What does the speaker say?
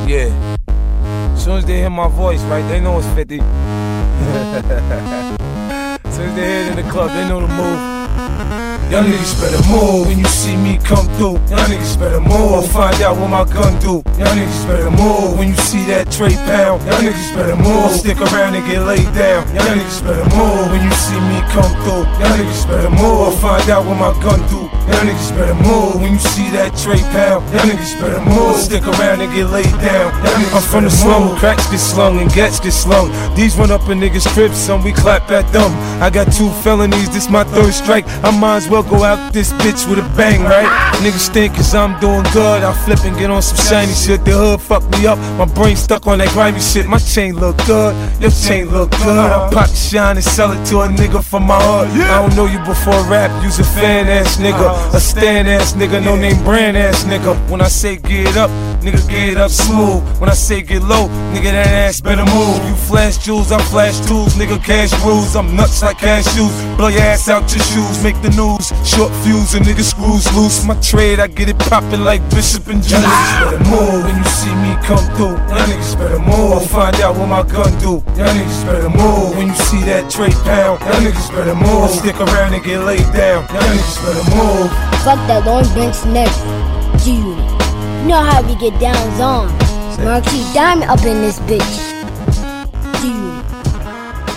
Yeah. As soon as they hear my voice, right, they know it's 50. As soon as they hear it in the club, they know the move. Y'all niggas better move when you see me come through. Y'all niggas better move, find out what my gun do. Y'all niggas better move when you see that Trey pound. Y'all niggas better move, stick around and get laid down. Y'all niggas better move when you see me come through. Y'all niggas better move, find out what my gun do. Y'all niggas better move when you see that Trey pound. Y'all niggas better move, stick around and get laid down. I'm from the slum, cracks get slung and gats get slung. These run up in niggas' cribs, son, we clap at them. I got 2 felonies, this my 3rd strike. I might as well go out this bitch with a bang, right? Niggas think cause I'm doing good, I flip and get on some shiny shit. The hood fucked me up, my brain stuck on that grimy shit. My chain look good, your chain look good. I pop the shine and sell it to a nigga from my hood. I don't know you before rap, you's a fan ass nigga, a stand ass nigga, no name brand ass nigga. When I say get up, nigga get up smooth. When I say get low, nigga that ass better move. You flash jewels, I flash tools, nigga cash rules. I'm nuts like cashews, blow your ass out your shoes, make the news. Short fuse and nigga screws loose. My trade, I get it poppin' like Bishop and Juice. Y'all niggas better move when you see me come through. Y'all niggas better move, find out what my gun do. Y'all niggas better move when you see that Trey pound. Y'all niggas better move, stick around and get laid down. Y'all niggas better move. Fuck that long bench neck. G-Unit. You know how we get down zone. Marquis Diamond up in this bitch.